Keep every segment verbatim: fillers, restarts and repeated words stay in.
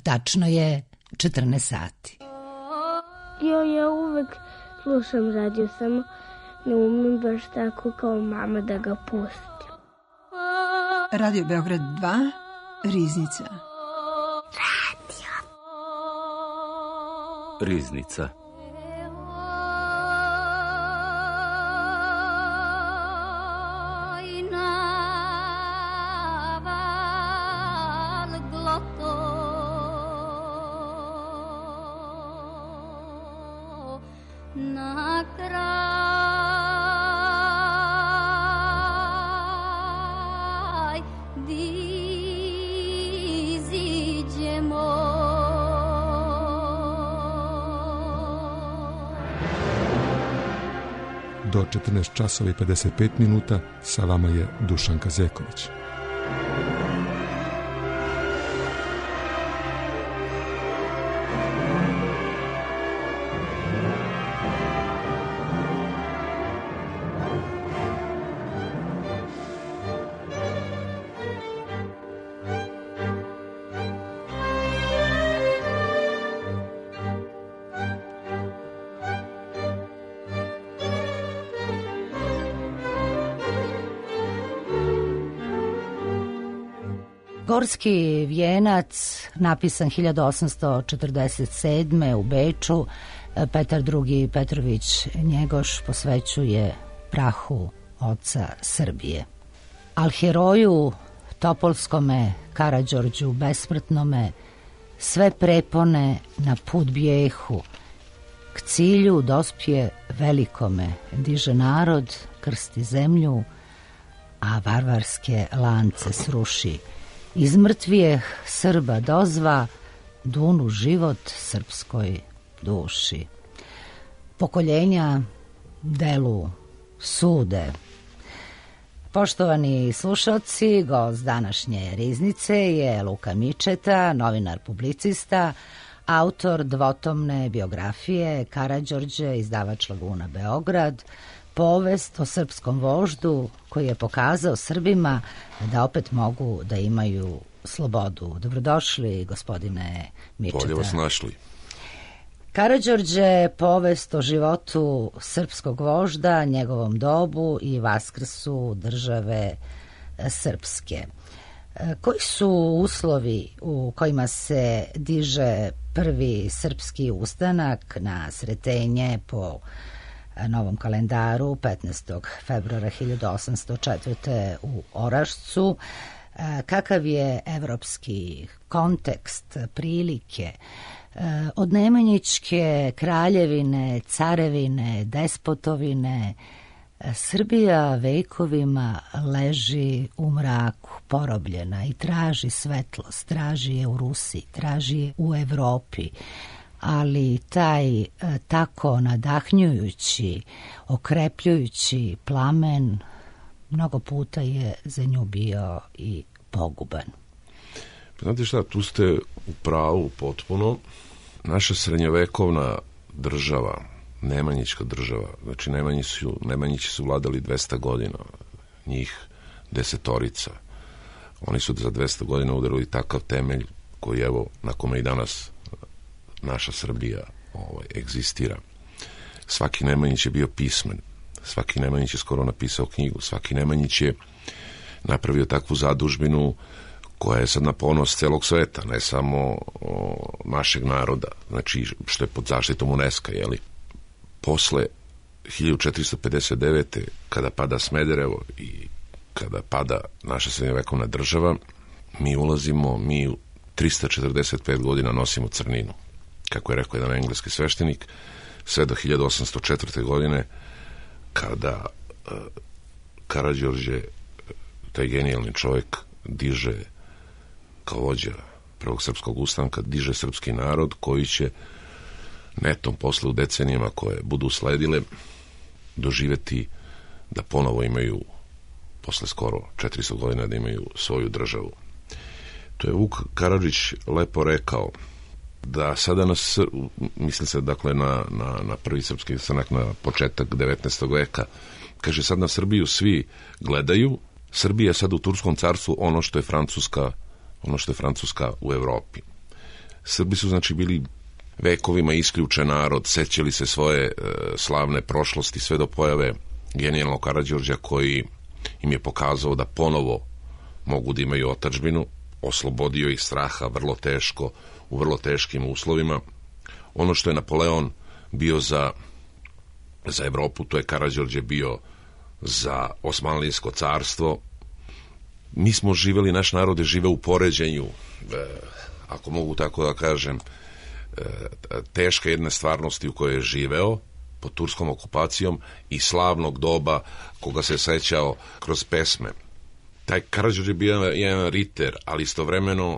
Tačno je četrnaest sati. Jo, ja uvek slušam radio, samo ne umem baš tako kao mama da ga pusti. Radio Beograd dva, Riznica. Radio. Riznica. Do četrnaest časova i pedeset pet minuta sa vama je Dušanka Zeković. Gorski vijenac, napisan hiljadu osamsto četrdeset sedme u Beču, Petar drugi Petrović Njegoš posvećuje prahu oca Srbije. Al heroju Topolskome, Karađorđu besmrtnome, sve prepone na put bijehu, k cilju dospije velikome, diže narod, krsti zemlju, a varvarske lance sruši. Iz mrtvijeh Srba dozva, dunu život srpskoj duši. Pokoljenja delu sude. Poštovani slušalci, gost današnje Riznice je Luka Mičeta, novinar publicista, autor dvotomne biografije Karađorđe, izdavač Laguna Beograd, povest o srpskom voždu koji je pokazao Srbima da opet mogu da imaju slobodu. Dobrodošli, gospodine Mičeta. Bolje vas našli. Karađorđe, povest o životu srpskog vožda, njegovom dobu i vaskrsu države srpske. Koji su uslovi u kojima se diže prvi srpski ustanak na Sretenje po novom kalendaru petnaestog februara hiljadu osamsto četvrte u Orašcu? Kakav je evropski kontekst, prilike? Od Nemanjićke kraljevine, carevine, despotovine, Srbija vekovima leži u mraku, porobljena, i traži svetlost, traži je u Rusiji, traži je u Evropi, ali taj tako nadahnjujući, okrepljujući plamen mnogo puta je za nju bio i poguban. Znate šta, tu ste u pravu potpuno. Naša srednjovekovna država, Nemanjićka država, znači Nemanji su, Nemanjići su vladali dvesta godina, njih desetorica. Oni su za dvesta godina udarili takav temelj koji, evo, na kome i danas naša Srbija ovaj, egzistira. Svaki Nemanjić je bio pismen, svaki Nemanjić je skoro napisao knjigu, svaki Nemanjić je napravio takvu zadužbinu koja je sad na ponos celog sveta, ne samo o, našeg naroda, znači što je pod zaštitom UNESCO, jeli? Posle hiljadu četiristo pedeset devete kada pada Smederevo i kada pada naša srednjovekovna država, mi ulazimo, mi u trista četrdeset pet godina nosimo crninu, kako je rekao jedan engleski sveštenik, sve do hiljadu osamsto četvrte godine kada uh, Karađorđe, taj genijalni čovjek, diže kao vođa prvog srpskog ustanka, diže srpski narod koji će netom posle u decenijama koje budu sledile doživeti da ponovo imaju, posle skoro četiristo godina, da imaju svoju državu. To je Vuk Karadžić lepo rekao, da sada nas, mislim se dakle na, na, na prvi srpski ustanak, na početak devetnaestog veka, kaže, sad na Srbiju svi gledaju, Srbija je sad u Turskom carstvu ono što je Francuska, ono što je Francuska u Evropi. Srbi su znači bili vekovima isključen narod, sećali se svoje e, slavne prošlosti sve do pojave genijalnog Karađorđa koji im je pokazao da ponovo mogu da imaju otadžbinu, oslobodio ih straha vrlo teško, u vrlo teškim uslovima. Ono što je Napoleon bio za, za Evropu, to je Karađorđe bio za Osmanlijsko carstvo. Mi smo živeli, naš narod je živeo u poređenju, e, ako mogu tako da kažem, e, teške jedne stvarnosti u kojoj je živeo pod turskom okupacijom i slavnog doba koga se sećao kroz pesme. Taj Karađorđe je bio jedan riter, ali istovremeno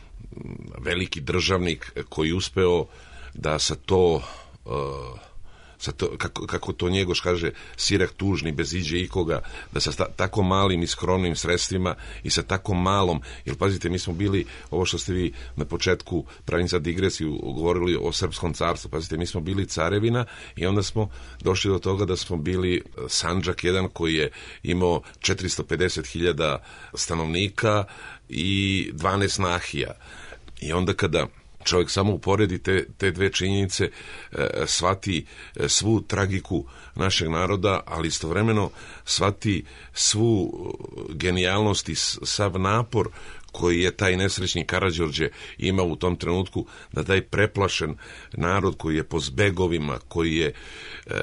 veliki državnik koji uspeo da sa to, uh, sa to kako, kako to Njegoš kaže, sirah tužni bez iđe ikoga, da sa ta, tako malim i skromnim sredstvima i sa tako malom, jer pazite, mi smo bili, ovo što ste vi na početku, pravim za digresiju, govorili o Srpskom carstvu, pazite, mi smo bili carevina i onda smo došli do toga da smo bili Sandžak jedan koji je imao četiristo pedeset hiljada stanovnika i dvanaest nahija. I onda kada čovjek samo uporedi te, te dve činjenice, e, shvati e, svu tragiku našeg naroda, ali istovremeno shvati svu genijalnost i sav napor koji je taj nesrećni Karađorđe imao u tom trenutku, da taj preplašen narod koji je po zbegovima, koji je e,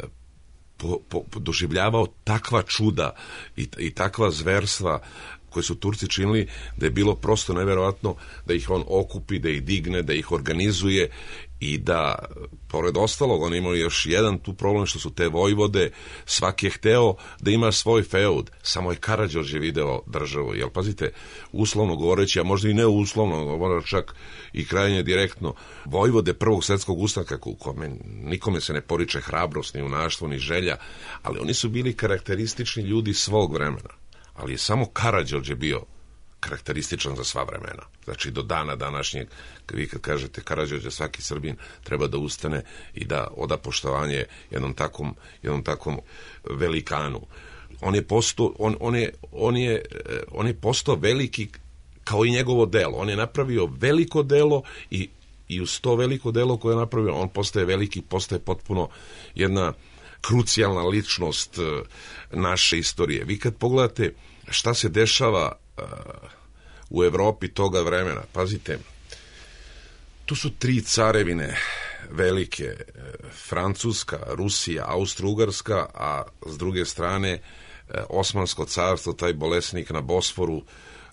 po, po, doživljavao takva čuda i, i takva zverstva koje su Turci činili, da je bilo prosto neverovatno da ih on okupi, da ih digne, da ih organizuje i da, pored ostalog, on imao još jedan tu problem što su te vojvode, svaki je hteo da ima svoj feud, samo je Karađorđe video državu, jel pazite, uslovno govoreći, a možda i ne uslovno, možda čak i krajnje direktno, vojvode prvog svjetskog ustanka, u kome nikome se ne poriče hrabrost, ni junaštvo, ni želja, ali oni su bili karakteristični ljudi svog vremena. Ali je samo Karađorđe bio karakterističan za sva vremena. Znači, do dana današnjeg, vi kad kažete Karađorđe, svaki Srbin treba da ustane i da oda poštovanje jednom takvom, jednom takvom velikanu. On je postao, on, on je, on je, on je postao veliki kao i njegovo delo. On je napravio veliko delo i, i uz to veliko delo koje je napravio, on postaje veliki, postaje potpuno jedna krucijalna ličnost naše istorije. Vi kad pogledate šta se dešava uh, u Evropi toga vremena, pazite, tu su tri carevine velike, Francuska, Rusija, Austro-Ugarska, a s druge strane Osmansko carstvo, taj bolesnik na Bosforu,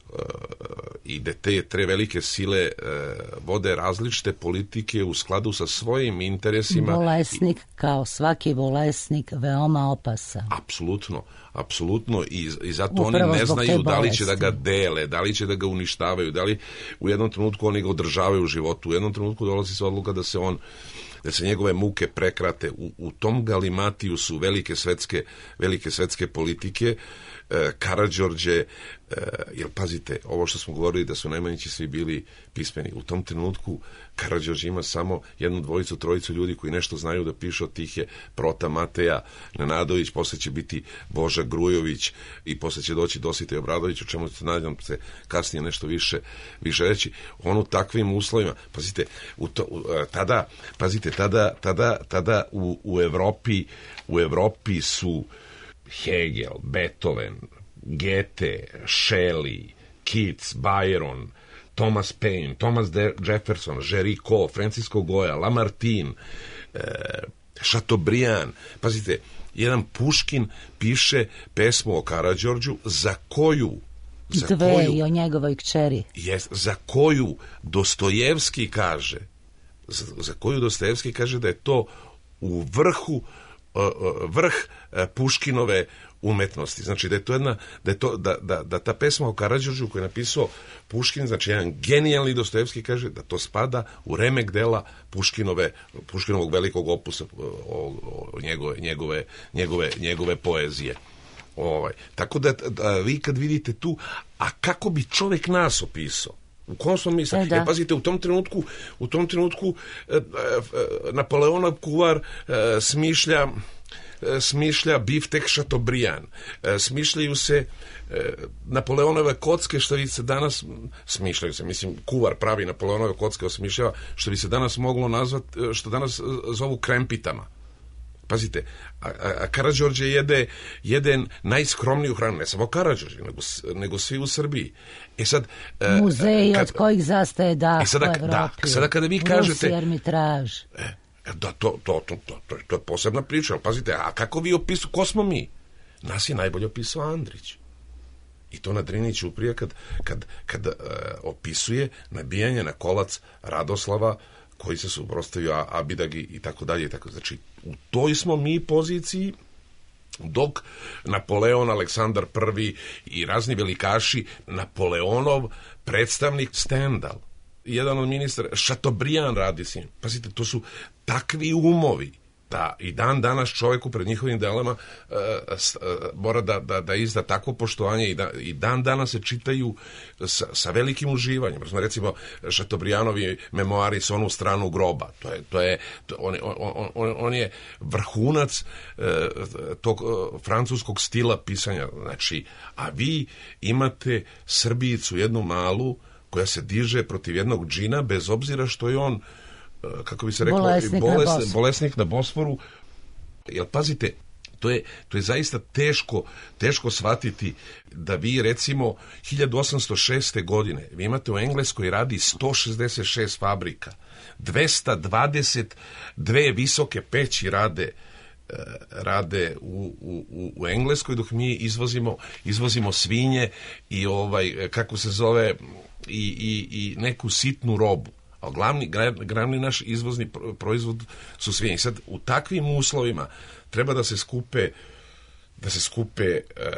i da te tre velike sile e, vode različite politike u skladu sa svojim interesima. Bolesnik, i, kao svaki bolesnik, veoma opasan. Apsolutno, apsolutno i, i zato Upravo oni ne znaju da li će da ga dele, da li će da ga uništavaju, da li u jednom trenutku oni ga održavaju u životu, u jednom trenutku dolazi se odluka da se on da se njegove muke prekrate. U, u tom galimatiju su velike svetske, velike svetske politike. E, Karađorđe, e, jer pazite, ovo što smo govorili da su Nemanjići svi bili pismeni, u tom trenutku Karađorđe ima samo jednu dvojicu, trojicu ljudi koji nešto znaju da pišu, od tih je Prota Mateja Nenadović, posle će biti Boža Grujović i posle će doći Dositej Obradović, o čemu se nadam se kasnije nešto više, više reći. On u takvim uslovima, pazite, u to, u, tada, pazite, tada, tada, tada u, u Evropi, u Evropi su Hegel, Beethoven, Goethe, Shelley, Keats, Byron, Thomas Paine, Thomas De- Jefferson, Géricault, Francisco Goya, Lamartine, e, Chateaubriand. Pazite, jedan Puškin piše pesmu o Karađorđu za koju za Dve koju, i o njegovoj kćeri. Jest, za koju Dostojevski kaže za, za koju Dostojevski kaže da je to u vrhu vrh Puškinove umetnosti. Znači da je to jedna, da je to, da, da, da ta pesma o Karađorđu koju je napisao Puškin, znači jedan genijalni Dostojevski kaže da to spada u remek dela Puškinove, Puškinovog velikog opusa, o, o, njegove, njegove, njegove, njegove poezije. Ovaj. Tako da, da vi kad vidite tu, a kako bi čovjek nas opisao? U kom smo mi sad? E, e, pazite, u tom trenutku, u tom trenutku e, e, Napoleonov kuvar e, smišlja smišlja biftek Chateaubriand, smišljaju se Napoleonove kocke, što bi se danas smišljaju se, mislim, kuvar pravi Napoleonove kocke osmišljava, što bi se danas moglo nazvati, što danas zovu krempitama. Pazite, a, a Karađorđe jede, jede najskromniju hranu, ne samo Karađorđe, nego, nego svi u Srbiji. E sad, muzeji kad, od kojih zastaje dah e sada, u Evropi. Da, sada kada vi kažete... Rusi, Ermitraž. E, da, to, to, to, to, to, to je posebna priča, ali pazite, a kako vi opisu, ko smo mi? Nas je najbolje opisao Andrić. I to na Driniću prije kad, kad, kad uh, opisuje nabijanje na kolac Radoslava, koji se suprotstavio Abidagi i tako dalje i tako. Znači, u toj smo mi poziciji, dok Napoleon, Aleksandar Prvi i razni velikaši, Napoleonov predstavnik Stendhal, jedan od ministara, Chateaubriand radi s njim. Pazite, to su takvi umovi da i dan danas čovjeku pred njihovim delama uh, uh, mora da, da, da izda takvo poštovanje i, da, i dan danas se čitaju sa, sa velikim uživanjem. Recimo, Chateaubriandovi memoari s onu stranu groba. To je, to je, to, on, on, on, on je vrhunac uh, tog uh, francuskog stila pisanja. Znači, a vi imate Srbijicu, jednu malu, koja se diže protiv jednog džina, bez obzira što je on, kako bi se reklo, bolesnik, bolest, na, bolesnik na Bosforu. Jer pazite, to je, to je zaista teško, teško shvatiti da vi, recimo, hiljadu osamsto šeste. godine, vi imate u Engleskoj radi sto šezdeset šest fabrika, dvesta dvadeset dve visoke peći rade rade u, u, u Engleskoj, dok mi izvozimo, izvozimo svinje i ovaj, kako se zove, i, i, i neku sitnu robu. A glavni, glavni naš izvozni proizvod su svinje. Sad, u takvim uslovima treba da se skupe da se skupe e, e,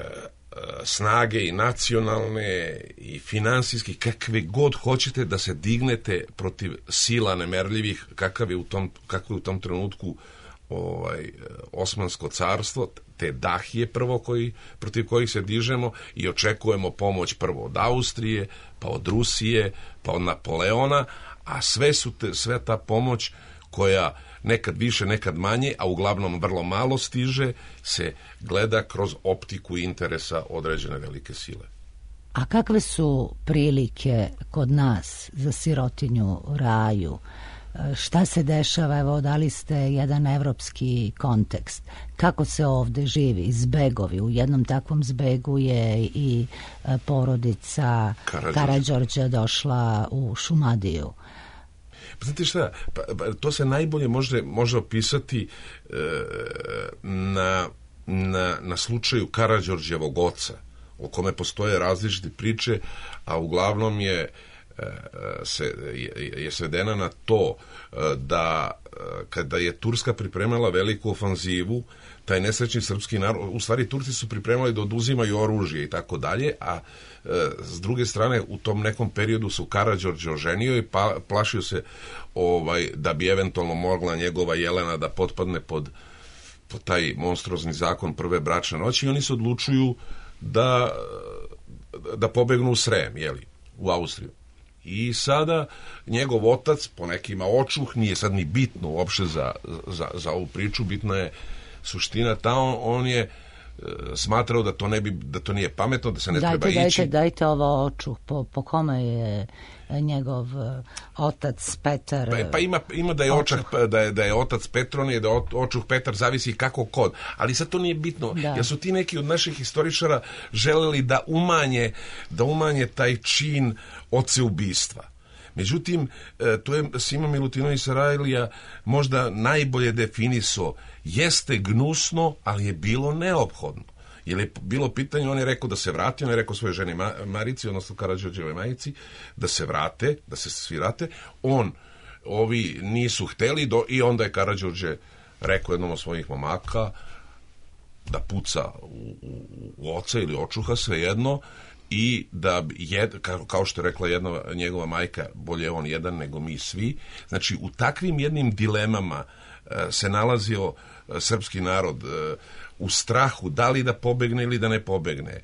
snage i nacionalne i finansijski, kakve god hoćete, da se dignete protiv sila nemerljivih, kakav je u tom, kakav je u tom trenutku ovaj, Osmansko carstvo, te Dahije prvo koji, protiv kojih se dižemo i očekujemo pomoć prvo od Austrije, pa od Rusije, pa od Napoleona, a sve su te, sve ta pomoć koja nekad više, nekad manje, a uglavnom vrlo malo stiže, se gleda kroz optiku interesa određene velike sile. A kakve su prilike kod nas za sirotinju, raju? Šta se dešava? Evo, dali ste jedan evropski kontekst. Kako se ovde živi? Zbegovi. U jednom takvom zbegu je i porodica Karađorđa došla u Šumadiju. Pa znate šta, pa, pa, to se najbolje može, može opisati e, na, na, na slučaju Karađorđevog oca, o kome postoje različite priče, a uglavnom je se je, je svedena na to da kada je Turska pripremala veliku ofanzivu, taj nesrećni srpski narod, u stvari Turci su pripremali da oduzimaju oružje i tako dalje, a s druge strane u tom nekom periodu su Karađorđe oženio i pa, plašio se ovaj, da bi eventualno mogla njegova Jelena da potpadne pod, pod taj monstruozni zakon prve bračne noći i oni se odlučuju da, da pobegnu u Srem, jeli, u Austriju. I sada njegov otac, po nekima očuh, nije sad ni bitno uopšte za, za, za ovu priču, bitna je suština ta, on, on je e, smatrao da to ne bi, da to nije pametno, da se ne dajte, treba dajte, ići. Dajte ovo očuh, po, po kome je njegov otac Petar. Pa, pa ima, ima da je očuh, da je, da je otac Petronije, da je očuh Petar, zavisi kako kod. Ali sad to nije bitno, da. Jer su ti neki od naših historičara želeli da umanje, da umanje taj čin oceubistva. Međutim, to je Sima Milutinović Sarajlija možda najbolje definisao. Jeste gnusno, ali je bilo neophodno. Jer je bilo pitanje, on je rekao da se vrati, on je rekao svojoj ženi Marici, odnosno Karađorđevoj majici, da se vrate, da se svi vrate. On, ovi nisu hteli do, i onda je Karađorđe rekao jednom od svojih momaka da puca u, u, u oca ili očuha, svejedno, i da jed, kao što je rekla jedna njegova majka, bolje je on jedan nego mi svi. Znači, u takvim jednim dilemama se nalazio srpski narod, u strahu da li da pobegne ili da ne pobegne,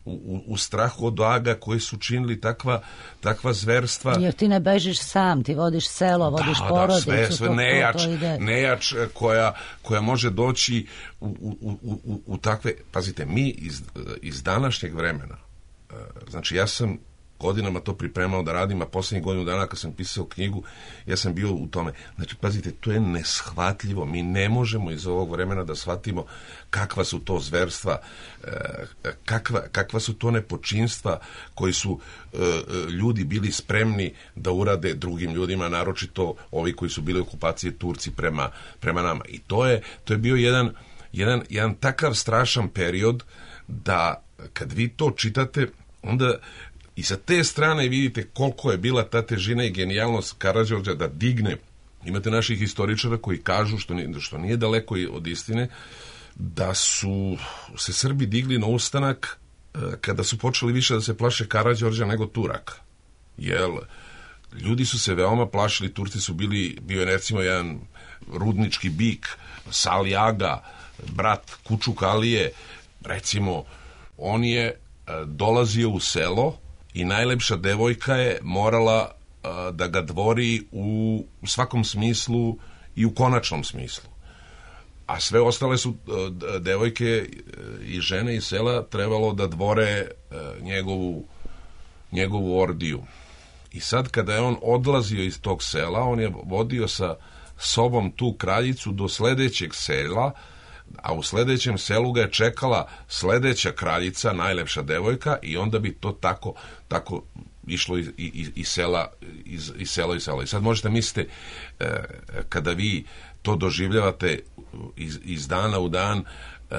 u, u strahu od aga koji su činili takva, takva zverstva. Jer ti ne bežiš sam, ti vodiš selo, vodiš da, porodicu. Da, sve, sve to, nejač, to ide. nejač koja, koja može doći u, u, u, u, u takve... Pazite, mi iz, iz današnjeg vremena, znači ja sam godinama to pripremao da radim, a posljednjih godinu dana kad sam pisao knjigu, ja sam bio u tome. Znači, pazite, to je neshvatljivo. Mi ne možemo iz ovog vremena da shvatimo kakva su to zverstva, kakva, kakva su to nepočinstva koji su ljudi bili spremni da urade drugim ljudima, naročito ovi koji su bili u okupaciji, Turci prema, prema nama. I to je, to je bio jedan, jedan, jedan takav strašan period da kad vi to čitate, onda i sa te strane vidite koliko je bila ta težina i genijalnost Karađorđa da digne. Imate naših historičara koji kažu, što nije, što nije daleko od istine, da su se Srbi digli na ustanak kada su počeli više da se plaše Karađorđa nego Turaka. Jer ljudi su se veoma plašili, Turci su bili, bio je recimo jedan rudnički bik, Sali Aga, brat Kučuk Alije, recimo, on je dolazio u selo i najlepša devojka je morala uh, da ga dvori u, u svakom smislu i u konačnom smislu. A sve ostale su uh, devojke i žene iz sela trebalo da dvore uh, njegovu, njegovu ordiju. I sad kada je on odlazio iz tog sela, on je vodio sa sobom tu kraljicu do sledećeg sela, a u sledećem selu ga je čekala sledeća kraljica, najlepša devojka, i onda bi to tako, tako išlo iz, iz, iz sela iz, iz sela i sela. I sad možete misliti, e, kada vi to doživljavate iz, iz dana u dan, e,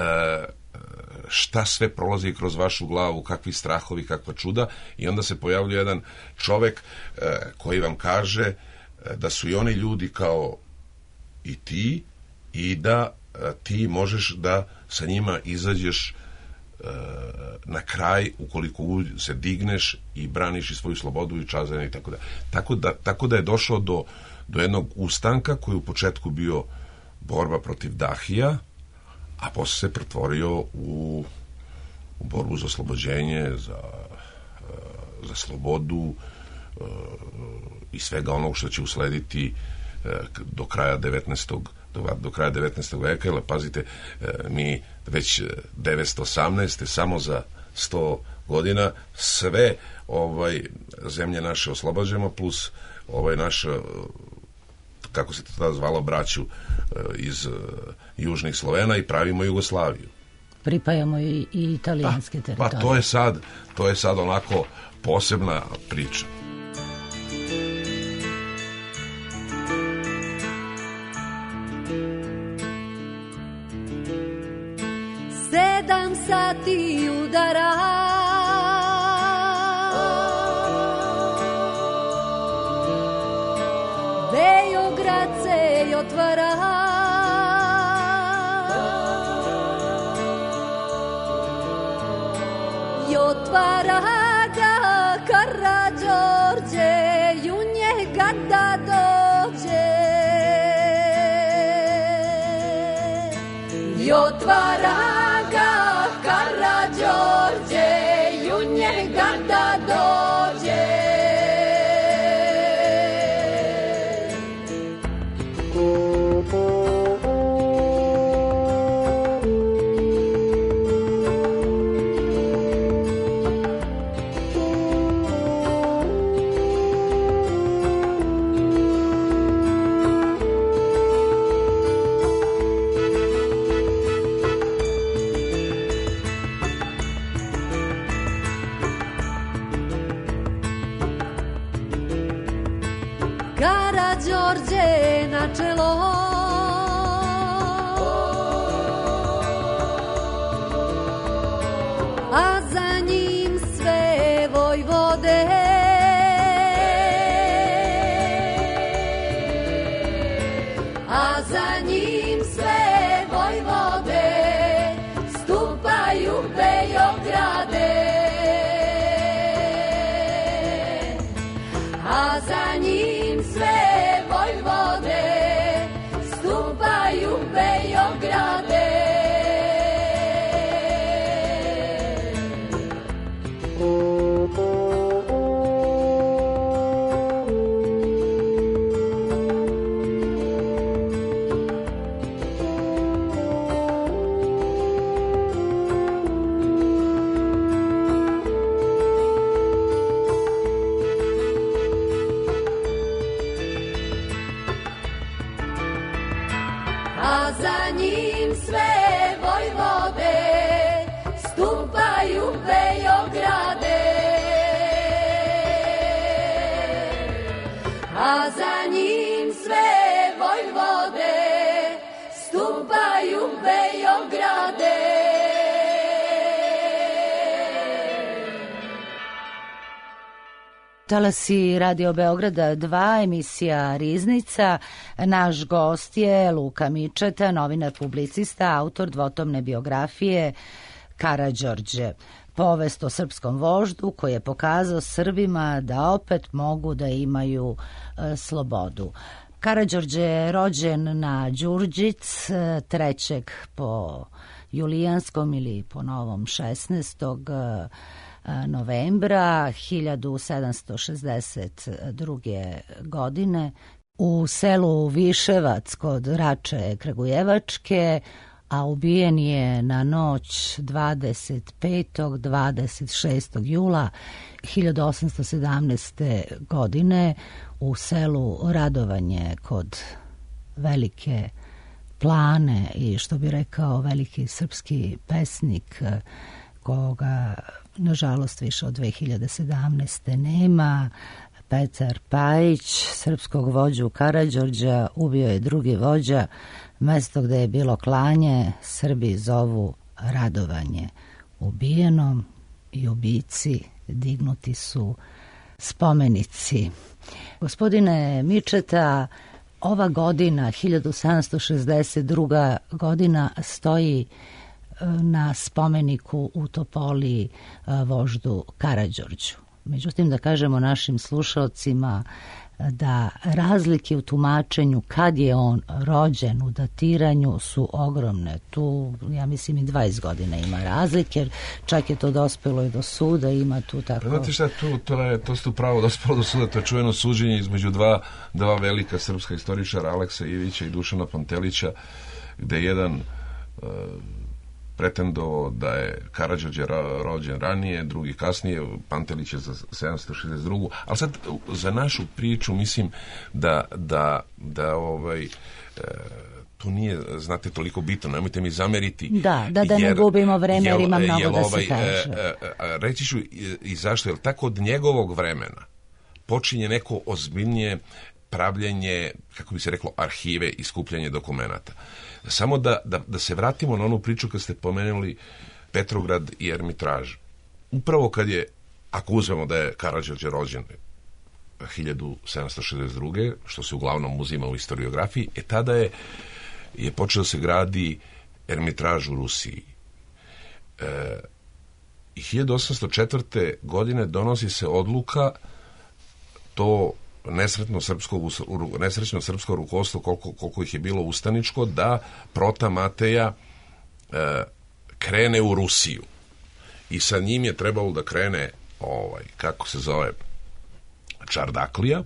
šta sve prolazi kroz vašu glavu, kakvi strahovi, kakva čuda, i onda se pojavljuje jedan čovek e, koji vam kaže e, da su i oni ljudi kao i ti, i da ti možeš da sa njima izađeš e, na kraj ukoliko se digneš i braniš i svoju slobodu i čazanje i tako da. Tako da, tako da je došlo do, do jednog ustanka koji u početku bio borba protiv Dahija, a posle se pretvorio u, u borbu za oslobođenje, za, e, za slobodu e, i svega onog što će uslediti e, do kraja devetnaestog Do, do kraja devetnaestog veka, jer pazite, mi već devetsto osamnaeste samo za sto godina sve ovaj zemlje naše oslobađamo, plus ovaj naš, kako se to tada zvalo, braću iz južnih Slovena, i pravimo Jugoslaviju. Pripajamo i, i italijanske pa, teritorije. Pa to je sad, to je sad onako posebna priča. Sedam sati udara, Beograd se otvara, i otvara ga Karađorđe, i u njega da dođe, i otvara Karađorđe, i u njega da dođe. Karađorđe na čelo, a za njim sve vojvode, a za njim sve vojvode stupaju Beograde, a za njim sve vojvode stupaju Beograde. za njim sve vojvode stupaju Beograde. Talasi Radio Beograda dva, emisija Riznica. Naš gost je Luka Mičeta, novinar, publicista, autor dvotomne biografije Karađorđe, povest o srpskom voždu koji je pokazao Srbima da opet mogu da imaju e, slobodu. Karađorđe je rođen na Đurđic trećeg po julijanskom ili po novom šesnaestog novembra hiljadu sedamsto šezdeset druge. godine u selu Viševac kod Rače Kragujevačke, a ubijen je na noć dvadeset petog dvadeset šestog jula hiljadu osamsto sedamnaeste. godine u selu Radovanje kod Velike Plane, i što bi rekao veliki srpski pesnik koga nažalost više od dve hiljade sedamnaeste. nema, Petar Pajić, srpskog vođu Karađorđa ubio je drugi vođa. Mesto gde je bilo klanje Srbi zovu Radovanje. Ubijenom i ubici dignuti su spomenici. Gospodine Mičeta, ova godina, hiljadu sedamsto šezdeset druga. godina, stoji na spomeniku u Topoli voždu Karađorđu. Međutim, da kažemo našim slušalcima da razlike u tumačenju kad je on rođen, u datiranju su ogromne. Tu, ja mislim, i dvadeset godina ima razlike, jer čak je to dospelo i do suda, ima tu tako... Znate šta, tu, to, je, to ste upravo dospelo do suda, to je čuveno suđenje između dva, dva velika srpska istoričara, Aleksa Ivića i Dušana Pantelića, gde jedan uh, pretendovao da je Karađorđe rođen ranije, drugi kasnije, Pantelić je za sedamsto šezdeset drugu. Ali sad, za našu priču, mislim da, da, da ovaj... E, to nije, znate, toliko bitno, nemojte mi zameriti. Da, da, da jer, ne gubimo vreme, jer ima mnogo da ovaj, se kaže. E, e, reći ću i, i zašto, jer tako od njegovog vremena počinje neko ozbiljnije pravljenje, kako bi se reklo, arhive i skupljanje dokumenata. Samo da, da, da se vratimo na onu priču kad ste pomenuli Petrograd i Ermitraž. Upravo kad je, ako uzmemo da je Karađorđe rođen hiljadu sedamsto šezdeset druge. što se uglavnom uzima u historiografiji, e tada je, je počeo da se gradi Ermitraž u Rusiji. E, I hiljadu osamsto četvrte. godine donosi se odluka, to nesretno srpsko, nesrećno srpsko rukovodstvo, koliko, koliko ih je bilo ustaničko, da Prota Mateja e, krene u Rusiju. I sa njim je trebalo da krene, ovaj, kako se zove, Čardaklija.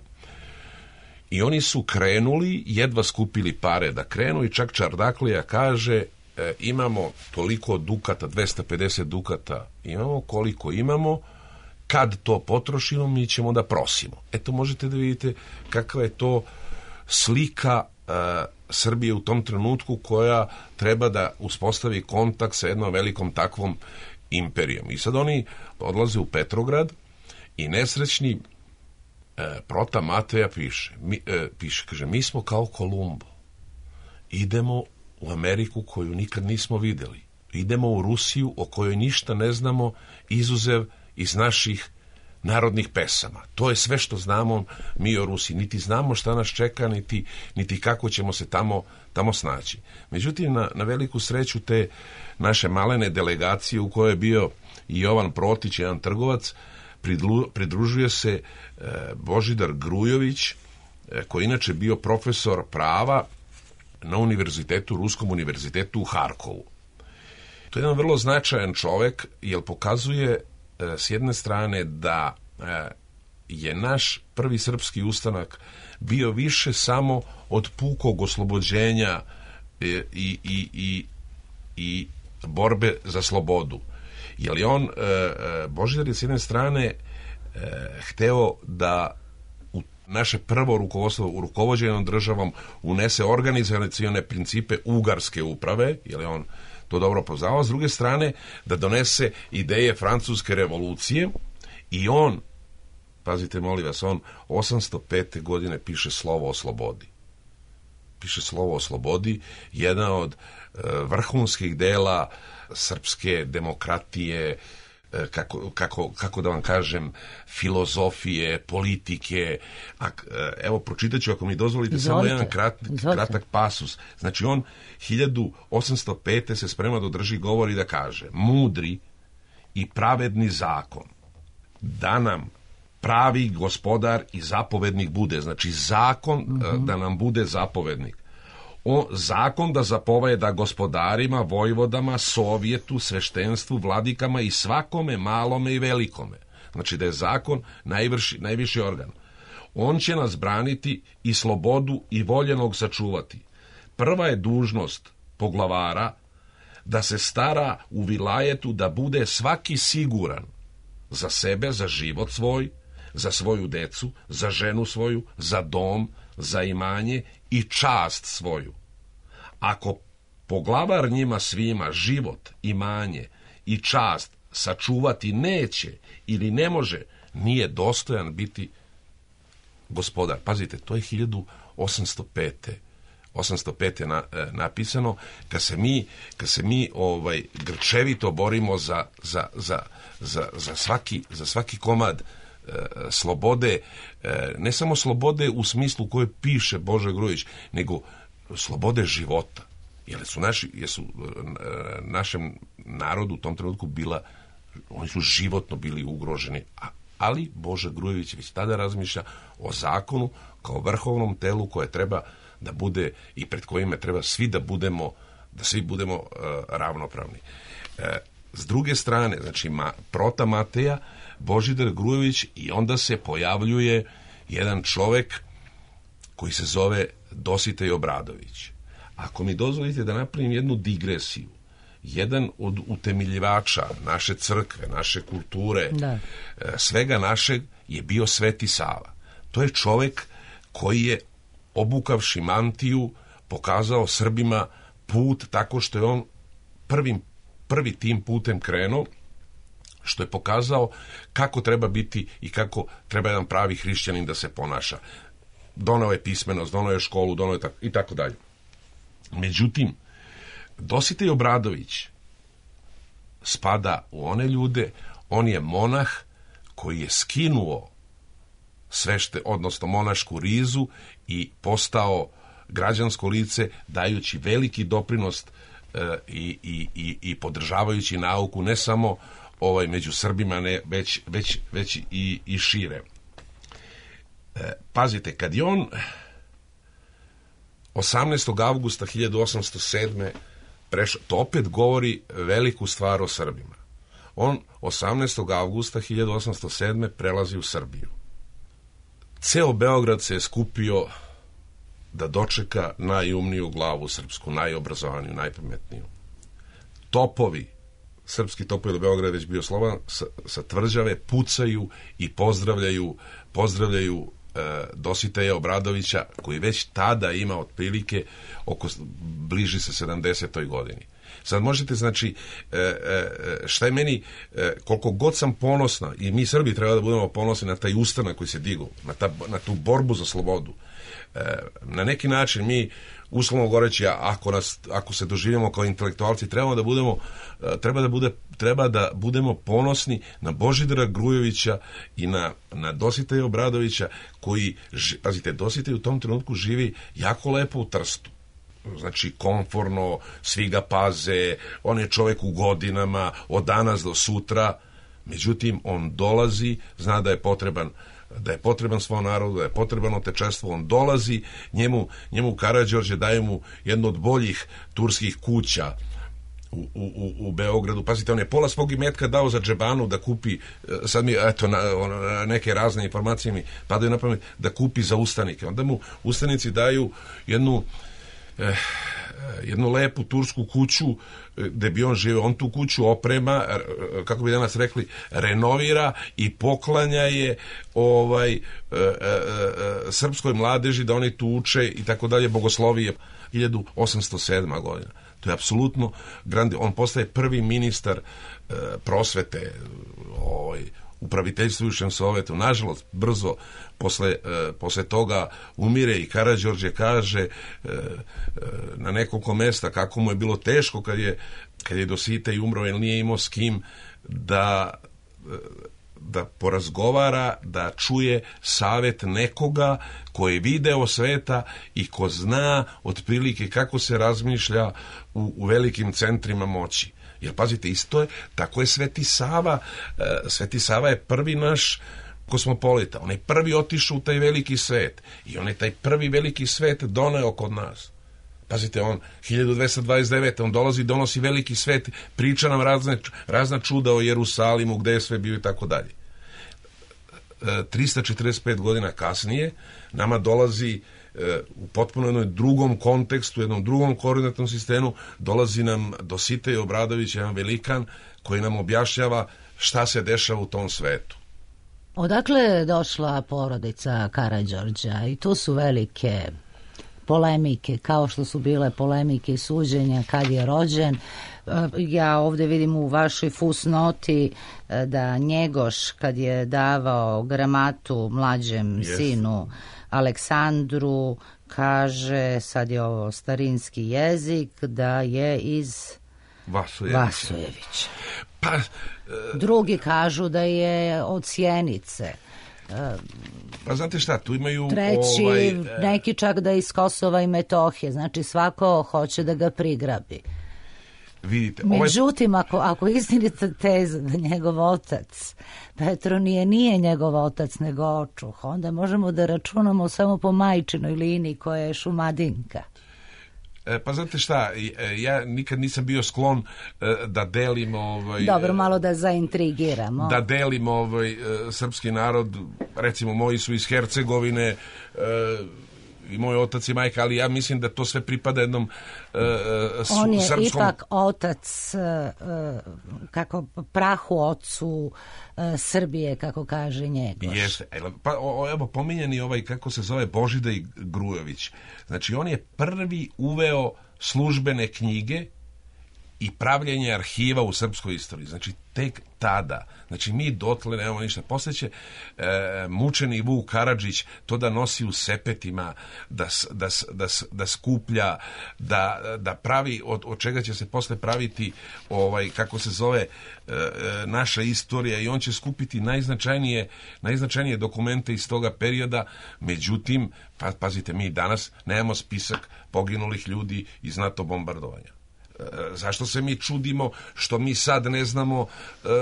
I oni su krenuli, jedva skupili pare da krenu, i čak Čardaklija kaže e, imamo toliko dukata, dvesta pedeset dukata imamo, koliko imamo, kad to potrošimo, mi ćemo da prosimo. Eto, možete da vidite kakva je to slika uh, Srbije u tom trenutku, koja treba da uspostavi kontakt sa jednom velikom takvom imperijom. I sad oni odlaze u Petrograd i nesrećni uh, Prota Mateja piše, mi, uh, piše, kaže, mi smo kao Kolumbo. Idemo u Ameriku koju nikad nismo videli. Idemo u Rusiju o kojoj ništa ne znamo, izuzev iz naših narodnih pesama. To je sve što znamo mi o Rusiji. Niti znamo šta nas čeka, niti, niti kako ćemo se tamo, tamo snaći. Međutim, na, na veliku sreću te naše malene delegacije, u kojoj je bio i Jovan Protić, jedan trgovac, pridlu, pridružuje se e, Božidar Grujović, e, koji inače bio profesor prava na univerzitetu, Ruskom univerzitetu u Harkovu. To je jedan vrlo značajan čovek, jer pokazuje s jedne strane da je naš prvi srpski ustanak bio više samo od pukog oslobođenja i, i, i, i borbe za slobodu. Jer je on, Božidar je s jedne strane hteo da u naše prvo rukovodstvo u rukovođenjem državom unese organizacione principe ugarske uprave, jer je on to dobro poznao, s druge strane da donese ideje francuske revolucije, i on, pazite molim vas, on osamsto pete godine piše Slovo o slobodi. Piše Slovo o slobodi, jedna od e, vrhunskih dela srpske demokratije, e, kako, kako, kako da vam kažem, filozofije, politike. A, e, evo, pročitat ću, ako mi dozvolite, Izvolite. samo jedan krat, kratak pasus. Znači, on hiljadu osamsto pete se sprema da održi govor i da kaže: mudri i pravedni zakon da nam pravi gospodar i zapovednik bude. Znači, zakon mm-hmm. da nam bude zapovednik. O, zakon da zapoveda gospodarima, vojvodama, sovjetu, sveštenstvu, vladikama i svakome malome i velikome. Znači, da je zakon najvrši, najviši organ. On će nas braniti i slobodu i voljenog sačuvati. Prva je dužnost poglavara da se stara u vilajetu da bude svaki siguran za sebe, za život svoj, za svoju decu, za ženu svoju, za dom, za imanje i čast svoju. Ako poglavar njima svima život, imanje i čast sačuvati neće ili ne može, nije dostojan biti gospodar. Pazite, to je hiljadu osamsto pete osamsto pete na, e, napisano, kad se mi, kad se mi ovaj, grčevito borimo za, za, za, za, za, svaki, za svaki komad e, slobode, e, ne samo slobode u smislu koje piše Bože Grujić, nego slobode života. Jer su naši, jer su e, našem narodu u tom trenutku bila, oni su životno bili ugroženi, a ali Bože Grujević već tada razmišlja o zakonu kao vrhovnom telu koje treba da bude i pred kojima treba svi da budemo, da svi budemo uh, ravnopravni. Uh, s druge strane, znači ma, prota Mateja, Božidar Grujević, i onda se pojavljuje jedan čovek koji se zove Dositej Obradović. Ako mi dozvolite da napravim jednu digresiju, jedan od utemeljivača naše crkve, naše kulture, da. svega našeg je bio Sveti Sava. To je čovek koji je, obukavši mantiju, pokazao Srbima put tako što je on prvim, prvi tim putem krenuo, što je pokazao kako treba biti i kako treba jedan pravi hrišćanin da se ponaša. Doneo je pismenost, doneo je školu, doneo je tako, i tako dalje. Međutim, Dositej Obradović spada u one ljude, on je monah koji je skinuo svešte, odnosno monašku rizu i postao građansko lice, dajući veliki doprinos e, i, i, i, i podržavajući nauku ne samo ovaj, među Srbima, ne, već, već, već i, i šire. E, pazite, kad je on osamnaestog avgusta hiljadu osamsto sedme prešao, to opet govori veliku stvar o Srbima. On osamnaestog avgusta hiljadu osamsto sedme prelazi u Srbiju. Ceo Beograd se je skupio da dočeka najumniju glavu srpsku, najobrazovaniju, najpametniju. Topovi, srpski topovi do Beograda već bio slovan, sa, sa tvrđave pucaju i pozdravljaju, pozdravljaju e, Dositeja Obradovića, koji već tada ima otprilike oko, bliži se sedamdesetoj godini. Sad možete, znači, e, e, šta je meni, e, koliko god sam ponosna, i mi Srbi treba da budemo ponosni na taj ustanak koji se digu, na, ta, na tu borbu za slobodu. E, na neki način mi, uslovno goreći, ako, nas, ako se doživimo kao intelektualci, trebamo da budemo, treba da, bude, treba da budemo ponosni na Božidara Grujevića i na, na Dositeja Obradovića, koji, pazite, Dositej u tom trenutku živi jako lepo u Trstu. Znači, komforno, svi ga paze, on je čovjek u godinama, od danas do sutra, međutim, on dolazi, zna da je potreban da je potreban svom narodu, da je potreban otečestvo, on dolazi, njemu, njemu Karađorđe daje mu jednu od boljih turskih kuća u, u, u Beogradu. Pazite, on je pola svog imetka dao za džebanu da kupi, sad mi, eto, na, neke razne informacije mi padaju na pamet, da kupi za ustanike. Onda mu ustanici daju jednu eh, jednu lepu tursku kuću gde bi on živio. On tu kuću oprema, kako bi danas rekli, renovira i poklanja je ovaj, e, e, e, srpskoj mladeži da oni tu uče i tako dalje, bogoslovije. hiljadu osamsto sedma godina. To je apsolutno grandi. On postaje prvi ministar e, prosvete ovaj, upraviteljstvu Bivšem Sovjetu. Nažalost, brzo posle, e, posle toga umire i Karađorđe kaže e, e, na nekoliko mesta kako mu je bilo teško kad je, kad je Dositej umro, jer nije imao s kim da, da porazgovara, da čuje savjet nekoga ko je video sveta i ko zna otprilike kako se razmišlja u, u velikim centrima moći. Jer pazite, isto je, tako je Sveti Sava, Sveti Sava je prvi naš kosmopolita, on je prvi otišao u taj veliki svet i on je taj prvi veliki svet doneo kod nas. Pazite, on hiljadu dvesta dvadeset devete. on dolazi, donosi veliki svet, priča nam razne, razna čuda o Jerusalimu, gde je sve bio i tako dalje. trista četrdeset pet godina kasnije nama dolazi u potpuno jednom drugom kontekstu, jednom drugom koordinatnom sistemu, dolazi nam Dositej Obradović, jedan velikan, koji nam objašnjava šta se dešava u tom svetu. Odakle je došla porodica Karađorđa? I tu su velike polemike, kao što su bile polemike i suđenja kad je rođen. Ja ovdje vidim u vašoj fusnoti da Njegoš, kad je davao gramatu mlađem yes. sinu Aleksandru, kaže, sad je ovo starinski jezik, da je iz Vasojevića. Vasojevića. Pa, e... Drugi kažu da je od Sjenice. Pa znate šta, tu imaju... Treći, ovaj, neki čak da je iz Kosova i Metohije, znači svako hoće da ga prigrabi. Vidite, Međutim, ovaj... ako, ako istinite teza da njegov otac Petronije nije njegov otac nego očuh, onda možemo da računamo samo po majčinoj liniji koja je Šumadinka. Pa znate šta, ja nikad nisam bio sklon da delim ovaj, dobro, malo da zaintrigiramo, da delim ovaj, srpski narod, recimo moji su iz Hercegovine i moj otac i majka, ali ja mislim da to sve pripada jednom uh, su, on je srpskom... ipak otac uh, kako prahu ocu uh, Srbije, kako kaže Njegoš. Jeste, pa o, evo pominjeni ovaj, kako se zove, Božidej Grujović. Znači on je prvi uveo službene knjige i pravljenje arhiva u srpskoj istoriji. Znači tek tada, znači mi dotle nemamo ništa. Poslije će e, mučeni Vuk Karadžić to da nosi u sepetima, da, da, da, da skuplja, da, da pravi, od, od čega će se posle praviti ovaj, kako se zove, e, naša istorija, i on će skupiti najznačajnije, najznačajnije dokumente iz toga perioda. Međutim, pa, pazite, mi danas nemamo spisak poginulih ljudi iz NATO bombardovanja. Zašto se mi čudimo što mi sad ne znamo uh,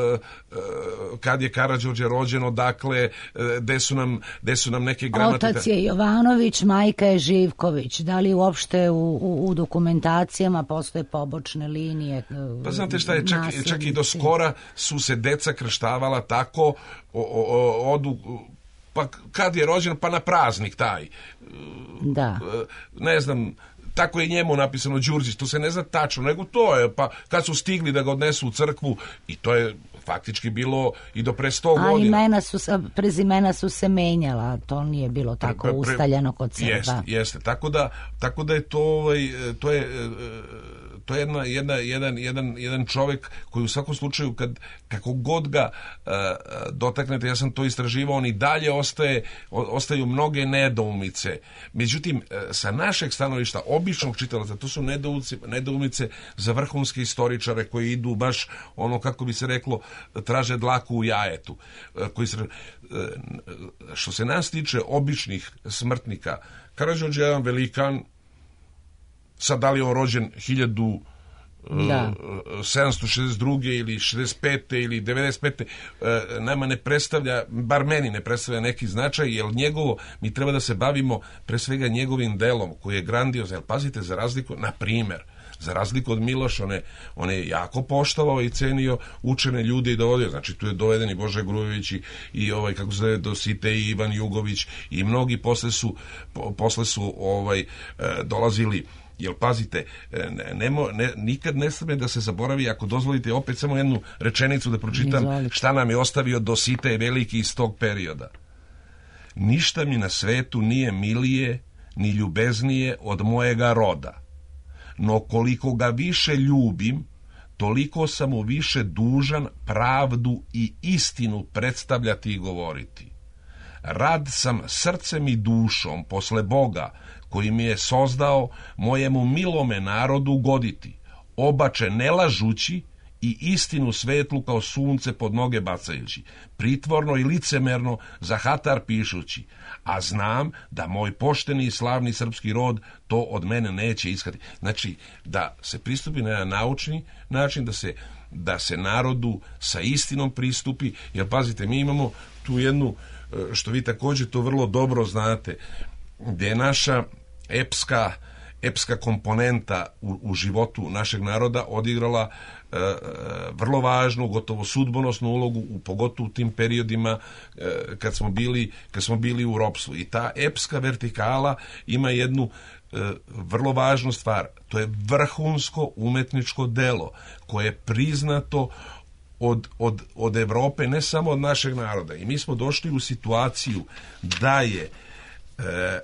uh, kad je Karađorđe rođen, odakle, gde su nam, gde su nam neke gramate... Otac je Jovanović, majka je Živković. Da li uopšte u, u, u dokumentacijama postoje pobočne linije? Pa znate šta je, čak, čak i do skora su se deca krštavala tako, o, o, odu... pa kad je rođen, pa na praznik taj. Da. Ne znam... Tako je njemu napisano Đurđić, to se ne zna tačno, nego to je, pa kad su stigli da ga odnesu u crkvu, i to je faktički bilo i do pre sto godina. A imena su, prezimena su se menjala, to nije bilo tako pre, pre, ustaljeno kod Srba. Jeste, jeste, tako da, tako da je to, ovaj, to je, to je jedna, jedna, jedan, jedan, jedan čovjek koji u svakom slučaju, kad, kako god ga uh, dotaknete, ja sam to istraživao, on i dalje ostaje, o, ostaju mnoge nedoumice. Međutim, sa našeg stanovišta, običnog čitalaca, to su nedoumice, nedoumice za vrhunske istoričare koji idu baš ono, kako bi se reklo, traže dlaku u jajetu. Koji se, što se nas tiče običnih smrtnika, Karađorđe je jedan velikan. Sad, da li je on rođen hiljadu sedamsto šezdeset druge ili šezdeset pete ili devedeset pete nama ne predstavlja, bar meni ne predstavlja neki značaj, jer njegovo, mi treba da se bavimo pre svega njegovim delom koji je grandiozan. Pazite, za razliku, na primjer, za razliku od Miloša, on je, on je jako poštovao i cenio učene ljude i dovodio. Znači tu je doveden i Bože Grujović i, i ovaj, kako se zove, Dositej i Ivan Jugović i mnogi posle su, po, posle su ovaj, dolazili. Jer pazite, ne, nemo, ne, nikad ne smije da se zaboravi, ako dozvolite opet samo jednu rečenicu da pročitam. Izvolite. Šta nam je ostavio Dositej veliki iz tog perioda. Ništa mi na svetu nije milije ni ljubeznije od mojega roda, no koliko ga više ljubim, toliko sam mu više dužan pravdu i istinu predstavljati i govoriti. Rad sam srcem i dušom posle Boga, koji mi je sozdao, mojemu milome narodu ugoditi, obače ne lažući i istinu svetlu kao sunce pod noge bacajući, pritvorno i licemerno za hatar pišući, a znam da moj pošteni i slavni srpski rod to od mene neće iskati. Znači, da se pristupi na jedan naučni način, da se, da se narodu sa istinom pristupi, jer pazite, mi imamo tu jednu, što vi također to vrlo dobro znate, gdje je naša epska epska komponenta u, u životu našeg naroda odigrala e, vrlo važnu, gotovo sudbonosnu ulogu, u pogotovo u tim periodima e, kad smo bili, kad smo bili u ropstvu. I ta epska vertikala ima jednu e, vrlo važnu stvar. To je vrhunsko umetničko delo koje je priznato od, od, od Evrope, ne samo od našeg naroda. I mi smo došli u situaciju da je e,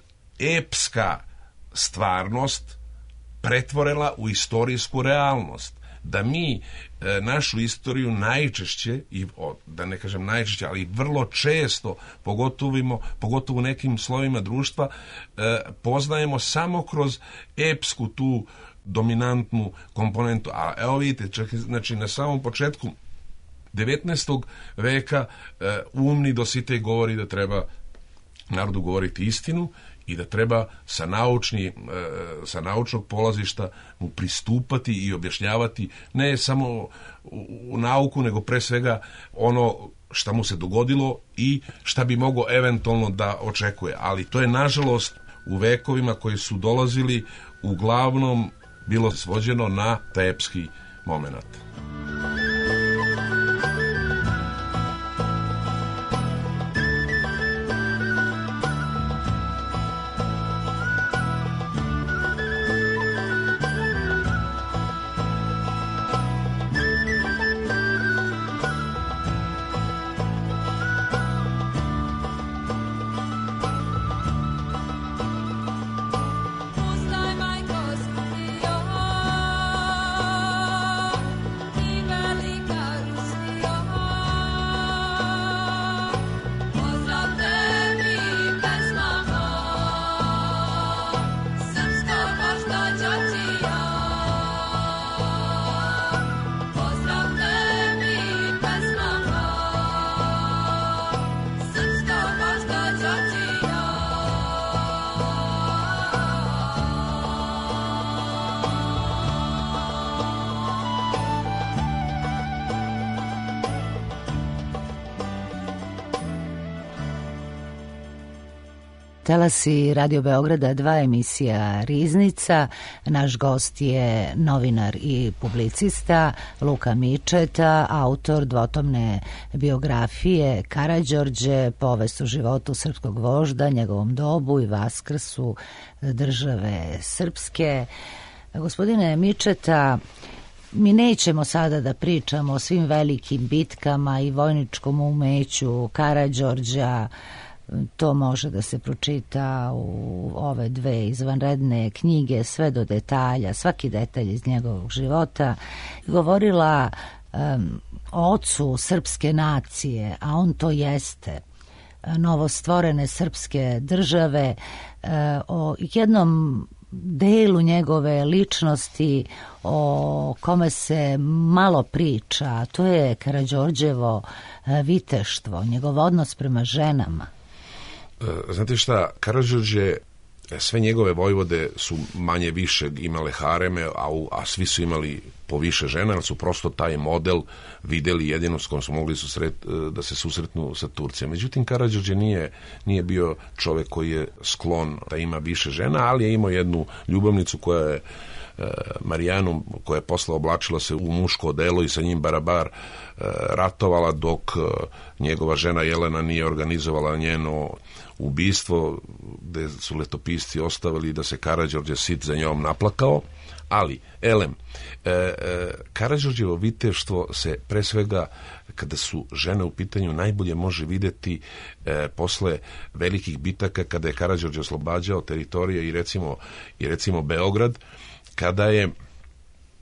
epska stvarnost pretvorila u istorijsku realnost. Da mi e, našu istoriju najčešće, i o, da ne kažem najčešće, ali vrlo često, pogotovo, pogotovo u nekim slovima društva, e, poznajemo samo kroz epsku tu dominantnu komponentu. A evo vidite, čak, znači na samom početku devetnaestog veka e, umni Dositej govori da treba narodu govoriti istinu i da treba sa, naučni, sa naučnog polazišta mu pristupati i objašnjavati ne samo u, u nauku, nego pre svega ono šta mu se dogodilo i šta bi mogao eventualno da očekuje. Ali to je nažalost u vekovima koji su dolazili uglavnom bilo svođeno na taj epski moment. Talasi Radio Beograda dva, emisija Riznica. Naš gost je novinar i publicista Luka Mičeta, autor dvotomne biografije Karađorđe, povest o životu srpskog vožda, njegovom dobu i vaskrsu države srpske. Gospodine Mičeta, mi nećemo sada da pričamo o svim velikim bitkama i vojničkom umeću Karađorđa. To može da se pročita u ove dve izvanredne knjige, sve do detalja, svaki detalj iz njegovog života. Govorila um, o ocu srpske nacije, a on to jeste, novostvorene srpske države, uh, o jednom delu njegove ličnosti o kome se malo priča, to je Karađorđevo viteštvo, njegov odnos prema ženama. Znate šta, Karađorđe, sve njegove vojvode su manje više imale hareme, a, u, a svi su imali po više žena, ali su prosto taj model videli jedino s kojom su mogli susret, da se susretnu sa Turcijama. Međutim, Karađorđe nije, nije bio čovjek koji je sklon da ima više žena, ali je imao jednu ljubavnicu koja je Marijanu, koja je posle oblačila se u muško odelo i sa njim barabar ratovala, dok njegova žena Jelena nije organizovala njeno ubistvo, gde su letopisci ostavili da se Karađorđe sit za njom naplakao. Ali, elem, e, e, Karađorđevo viteštvo se pre svega, kada su žene u pitanju, najbolje može videti e, posle velikih bitaka, kada je Karađorđe oslobađao teritorije i recimo, i recimo Beograd, kada je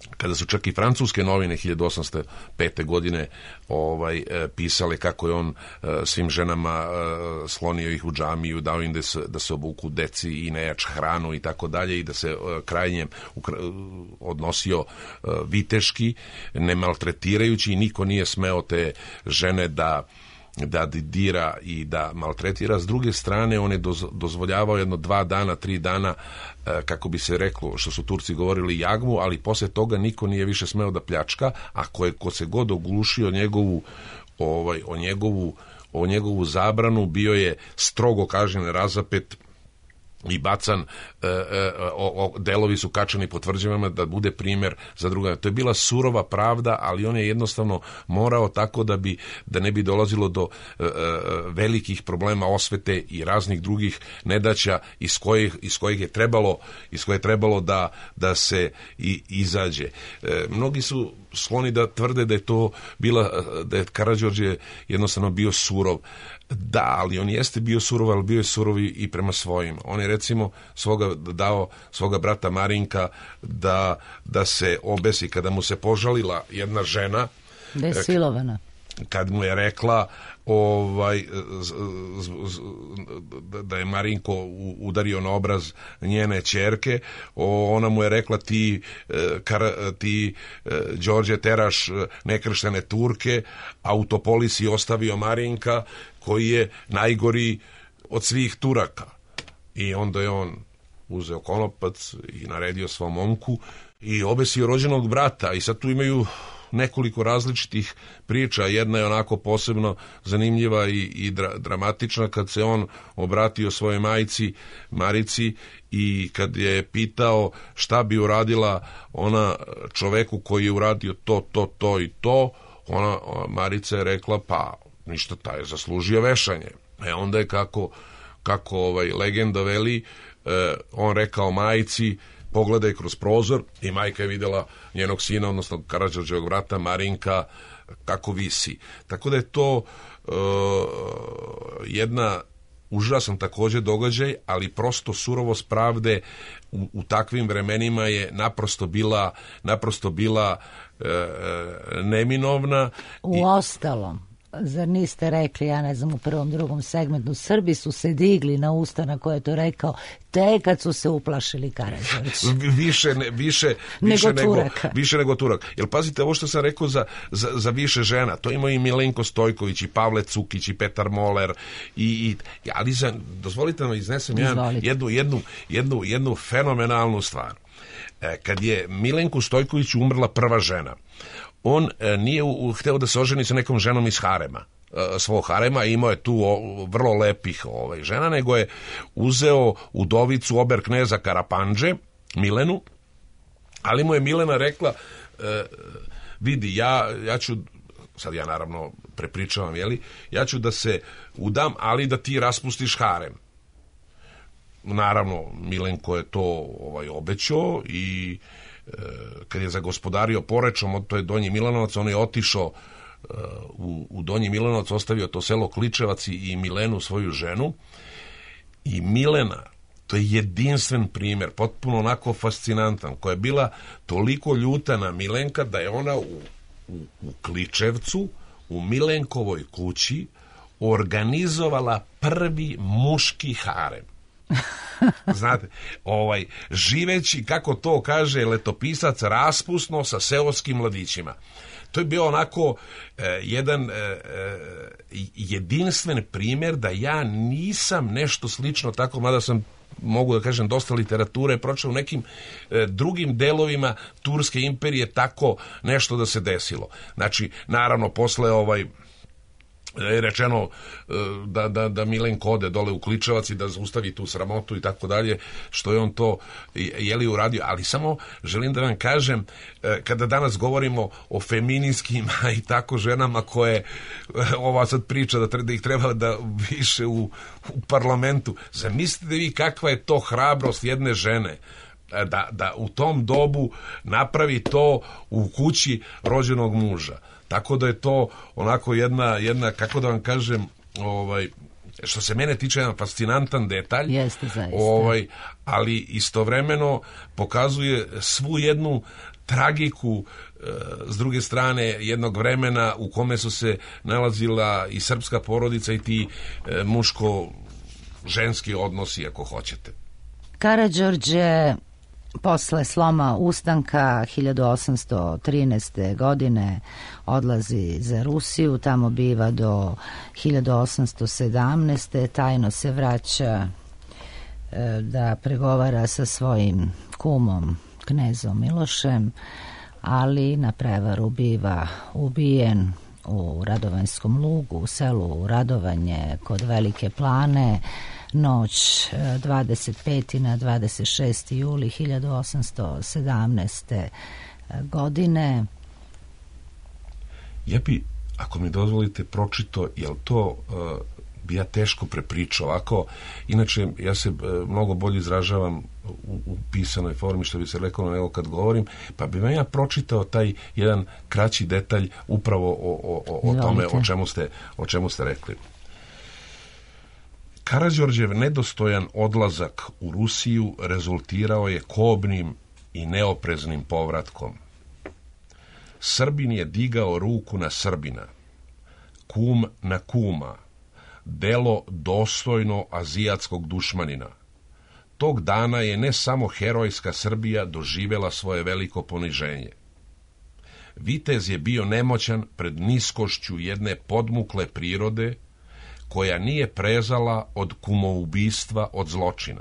kada su čak i francuske novine hiljadu osamsto pete. godine ovaj, pisale kako je on svim ženama slonio ih u džamiju, dao im da se, da se obuku deci i nejač hranu i tako dalje, i da se krajnje odnosio viteški, ne maltretirajući, i niko nije smeo te žene da da dira i da maltretira. S druge strane, on je dozvoljavao jedno dva dana, tri dana, kako bi se reklo, što su Turci govorili, jagmu, ali posle toga niko nije više smeo da pljačka, a ko, je, ko se god oglušio njegovu, ovaj, o, njegovu, o njegovu zabranu, bio je strogo kažnjen, razapet i bacan, e, e, o, o, delovi su kačani po tvrđavama da bude primjer za druga. To je bila surova pravda, ali on je jednostavno morao tako da bi da ne bi dolazilo do e, e, velikih problema osvete i raznih drugih nedaća iz kojih, iz kojih je trebalo iz koje je trebalo da, da se i, izađe. E, mnogi su skloni da tvrde da je to bila, da je Karađorđe jednostavno bio surov. Da, ali on jeste bio surov, ali bio je surov i prema svojim. On je recimo svoga, dao svoga brata Marinka da, da se obesi kada mu se požalila jedna žena. Da je silovana. Kad mu je rekla ovaj, da je Marinko udario na obraz njene ćerke, ona mu je rekla ti, ti Đorđe teraš nekrštene Turke, a u Topoli si ostavio Marinka koji je najgori od svih Turaka. I onda je on uzeo konopac i naredio svom momku i obesio rođenog brata. I sad tu imaju nekoliko različitih priča. Jedna je onako posebno zanimljiva i, i dra, dramatična, kad se on obratio svojoj majci Marici i kad je pitao šta bi uradila ona čoveku koji je uradio to, to, to i to, ona, Marica je rekla pa ništa, taj je zaslužio vešanje. E onda je kako, kako ovaj, legenda veli, eh, on rekao majci pogledaj kroz prozor, i majka je vidjela njenog sina, odnosno Karađorđevog brata Marinka, kako visi. Tako da je to uh, jedna užasan također događaj, ali prosto surovost pravde u, u takvim vremenima je naprosto bila, naprosto bila uh, neminovna. U ostalom, zar niste rekli, ja ne znam, u prvom, drugom segmentu, Srbi su se digli na usta na koje je to rekao te kad su se uplašili Karađorđa. Više, ne, više, više nego, nego Turaka. Više nego Turak. Jer pazite, ovo što sam rekao za, za, za više žena, to ima i Milenko Stojković, i Pavle Cukić, i Petar Moler, i, i, ali za, dozvolite da iznesem jedan, jednu, jednu, jednu, jednu fenomenalnu stvar. E, kad je Milenku Stojkoviću umrla prva žena, on e, nije u, hteo da se oženi sa nekom ženom iz harema, e, svog harema, i imao je tu o, vrlo lepih ovaj, žena, nego je uzeo udovicu oberkneza Karapandže, Milenu, ali mu je Milena rekla, e, vidi, ja, ja ću, sad ja naravno prepričavam, jeli, ja ću da se udam, ali da ti raspustiš harem. Naravno, Milenko je to ovaj, obećao i kad je zagospodario Porečom, to je Donji Milanovac, on je otišao u, u Donji Milanovac, ostavio to selo Kličevac i Milenu, svoju ženu, i Milena, to je jedinstven primjer, potpuno onako fascinantan, koja je bila toliko ljuta na Milenka da je ona u, u, u Kličevcu, u Milenkovoj kući, organizovala prvi muški harem. Znate, ovaj, živeći, kako to kaže letopisac, raspusno sa seoskim mladićima. To je bio onako eh, jedan eh, jedinstven primjer da ja nisam nešto slično tako, mada sam, mogu da kažem, dosta literature pročitao u nekim eh, drugim delovima Turske imperije tako nešto da se desilo. Znači, naravno, posle ovaj je rečeno da, da, da Milenko ode dole u Kličevac i da zaustavi tu sramotu i tako dalje, što je on to jeli uradio, ali samo želim da vam kažem, kada danas govorimo o feministkima i tako ženama koje ova sad priča da, da ih treba da više u, u parlamentu, zamislite vi kakva je to hrabrost jedne žene da, da u tom dobu napravi to u kući rođenog muža. Tako da je to onako jedna, jedna, kako da vam kažem, ovaj, što se mene tiče, jedan fascinantan detalj. Jeste, zaista. Ovaj, ali istovremeno pokazuje svu jednu tragiku s druge strane jednog vremena u kome su se nalazila i srpska porodica i ti muško-ženski odnosi, ako hoćete. Karađorđe posle sloma ustanka hiljadu osamsto trinaeste. godine odlazi za Rusiju, tamo biva do hiljadu osamsto sedamnaeste. tajno se vraća da pregovara sa svojim kumom, knezom Milošem, ali na prevaru biva ubijen u Radovanjskom lugu, u selu Radovanje kod Velike Plane, noć dvadeset peti na dvadeset šesti juli hiljadu osamsto sedamnaeste. godine. Ja bi, ako mi dozvolite, pročito, jel to uh, bi ja teško prepričao ovako, inače ja se uh, mnogo bolje izražavam u, u pisanoj formi, što bi se rekao, nego kad govorim, pa bi vam ja pročitao taj jedan kraći detalj upravo o, o, o, o tome o čemu ste, o čemu ste rekli. Karađorđev nedostojan odlazak u Rusiju rezultirao je kobnim i neopreznim povratkom. Srbin je digao ruku na Srbina, kum na kuma, delo dostojno azijatskog dušmanina. Tog dana je ne samo herojska Srbija doživela svoje veliko poniženje. Vitez je bio nemoćan pred niskošću jedne podmukle prirode, koja nije prezala od kumoubistva, od zločina.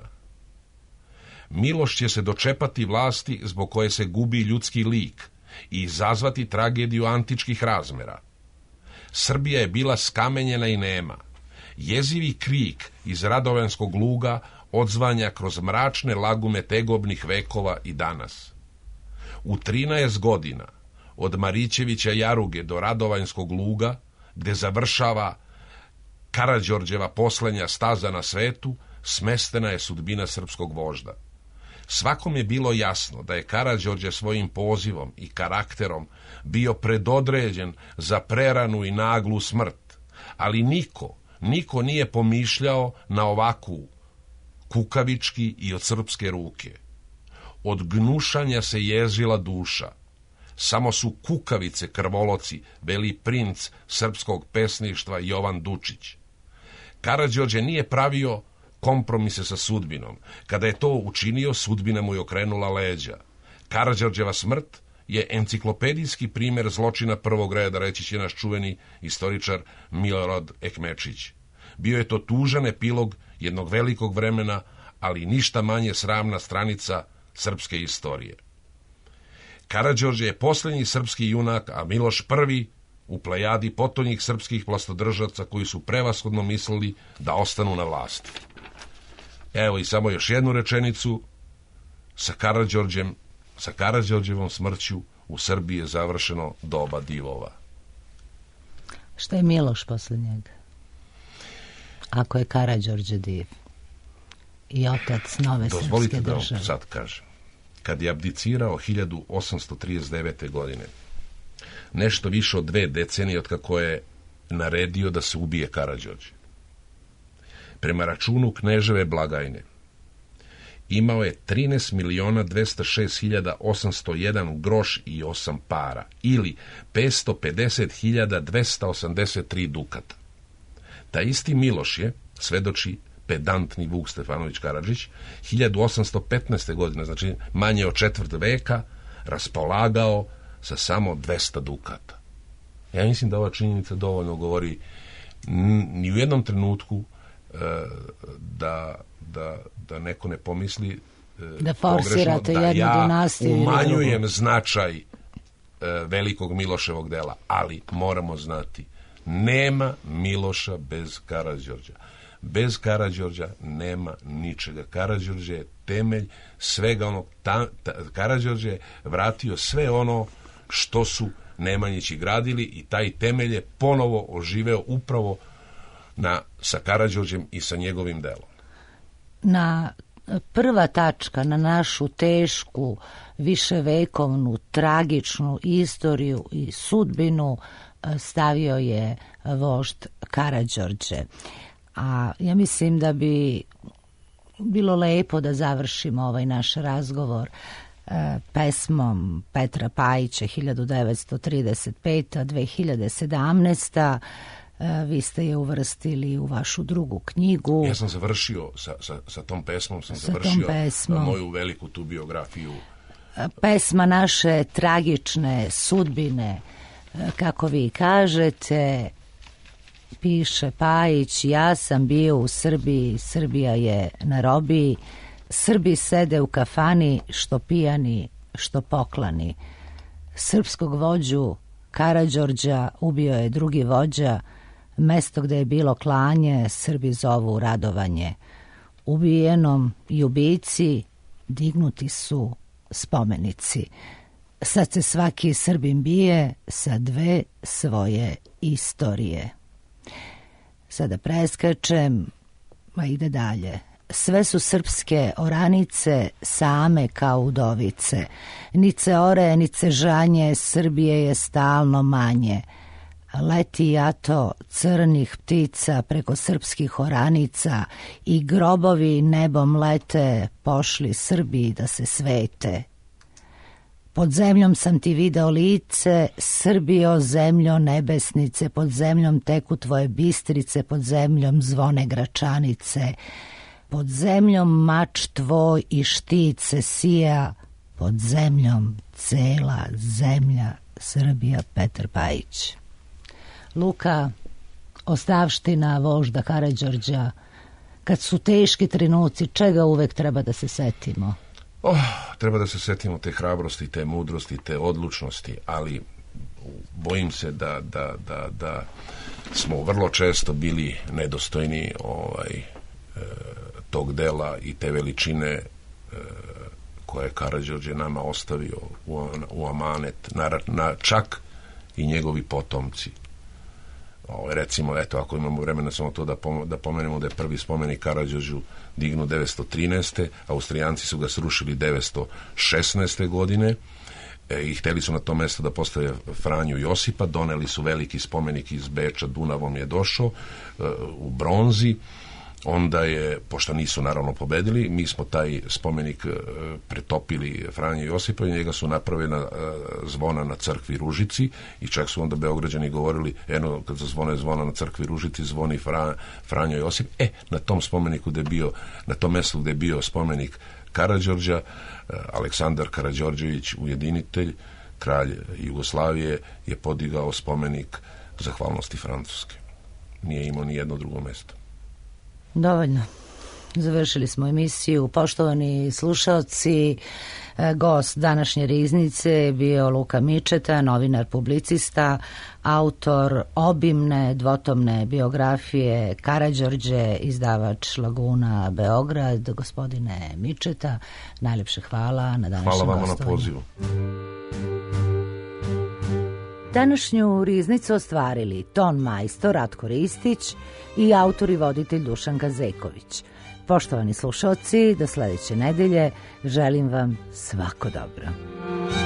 Miloš će se dočepati vlasti zbog koje se gubi ljudski lik i izazvati tragediju antičkih razmera. Srbija je bila skamenjena i nema. Jezivi krik iz Radovanjskog luga odzvanja kroz mračne lagume tegobnih vekova i danas. U trinaest godina, od Marićevića Jaruge do Radovanjskog luga, gde završava Karađorđeva poslednja staza na svetu, smestena je sudbina srpskog vožda. Svakom je bilo jasno da je Karađorđe svojim pozivom i karakterom bio predodređen za preranu i naglu smrt, ali niko, niko nije pomišljao na ovakvu kukavički i od srpske ruke. Od gnušanja se ježila duša. Samo su kukavice krvoloci, veli princ srpskog pesništva Jovan Dučić. Karađorđe nije pravio kompromise sa sudbinom. Kada je to učinio, sudbina mu je okrenula leđa. Karađorđeva smrt je enciklopedijski primjer zločina prvog reda, reći će naš čuveni istoričar Milorad Ekmečić. Bio je to tužan epilog jednog velikog vremena, ali ništa manje sramna stranica srpske istorije. Karađorđe je posljednji srpski junak, a Miloš prvi u plejadi potonjih srpskih vlastodržaca koji su prevashodno mislili da ostanu na vlasti. Evo i samo još jednu rečenicu. Sa Karađorđem, sa Karađorđevom smrću u Srbiji je završeno doba divova. Šta je Miloš posle njega? Ako je Karađorđe div i otac nove srpske države. Dozvolite da vam sad kažem. Kad je abdicirao hiljadu osamsto trideset devete. godine, nešto više od dve decenije od kako je naredio da se ubije Karađorđe. Prema računu kneževe blagajne imao je trinaest miliona dvesta šest hiljada osamsto jedan groš i osam para, ili petsto pedeset hiljada dvesta osamdeset tri dukata. Taj isti Miloš je, svedoči pedantni Vuk Stefanović Karadžić, hiljadu osamsto petnaeste. godine, znači manje od četvrt veka, raspolagao sa samo dvesta dukata. Ja mislim da ova činjenica dovoljno govori ni u jednom trenutku e, da, da, da neko ne pomisli e, da forsirate jednu ja dinastiju. Umanjujem značaj e, velikog Miloševog dela, ali moramo znati, nema Miloša bez Karađorđa. Bez Karađorđa nema ničega. Karađorđe je temelj svega onog. Ta, ta, Karađorđe je vratio sve ono što su Nemanjići gradili i taj temelj je ponovo oživeo upravo na, sa Karađorđem i sa njegovim delom. Na prva tačka na našu tešku, viševekovnu, tragičnu istoriju i sudbinu stavio je vožd Karađorđe. A ja mislim da bi bilo lepo da završimo ovaj naš razgovor pesmom Petra Pajića hiljadu devetsto trideset peta do dve hiljade sedamnaeste. Vi ste je uvrstili u vašu drugu knjigu. Ja sam završio sa, sa, sa tom pesmom, sam sa završio pesmom. moju veliku tu biografiju. Pesma naše tragične sudbine, kako vi kažete, piše Pajić, ja sam bio u Srbiji, Srbija je na robiji, Srbi sede u kafani, što pijani, što poklani. Srpskog vođu Karađorđa ubio je drugi vođa, mesto gde je bilo klanje, Srbi zovu radovanje. Ubijenom i ubici dignuti su spomenici. Sad se svaki Srbin bije sa dve svoje istorije. Sada preskačem, a ide dalje. Sve su srpske oranice same kao udovice. Nice ore, nice žanje, Srbije je stalno manje. Leti jato crnih ptica preko srpskih oranica i grobovi nebom lete, pošli Srbi da se svete. Pod zemljom sam ti video lice, Srbijo, zemljo nebesnice, pod zemljom teku tvoje bistrice, pod zemljom zvone gračanice, pod zemljom mač tvoj i štit se sija, pod zemljom cela zemlja Srbija. Petar Pajić. Luka, ostavština vožda Karađorđa, kad su teški trenuci, čega uvek treba da se setimo? Oh, treba da se setimo te hrabrosti, te mudrosti, te odlučnosti, ali bojim se da, da, da, da smo vrlo često bili nedostojni ovaj, e, tog dela i te veličine e, koje je Karađorđe nama ostavio u, u amanet, na, na čak i njegovi potomci. Ovo, recimo, eto, ako imamo vremena samo to da, pom da pomenemo da je prvi spomenik Karađorđu dignut devetsto trinaeste. Austrijanci su ga srušili devetsto šesnaeste. godine e, i hteli su na to mesto da postave Franju Josipa. Doneli su veliki spomenik iz Beča, Dunavom je došao e, u bronzi. Onda je, pošto nisu naravno pobedili, mi smo taj spomenik e, pretopili Franje Josipa i njega su napravili e, zvona na crkvi Ružici i čak su onda Beograđani govorili, eno, kad zazvone zvona na crkvi Ružici, zvoni Fra, Franjo Josip. E, na tom spomeniku gde je bio, na tom mestu gde je bio spomenik Karađorđa, e, Aleksandar Karađorđević, ujedinitelj, kralj Jugoslavije, je podigao spomenik zahvalnosti Francuske. Nije imao ni jedno drugo mesto. Dovoljno. Završili smo emisiju. Poštovani slušaoci, gost današnje riznice je bio Luka Mičeta, novinar, publicista, autor obimne dvotomne biografije Karađorđe, izdavač Laguna Beograd. Gospodine Mičeta, najlepše hvala na današnjem gostovanju. Hvala vama na pozivu. Današnju riznicu ostvarili ton majstor Ratko Ristić i autor i voditelj Dušan Gazeković. Poštovani slušalci, do sledeće nedelje želim vam svako dobro.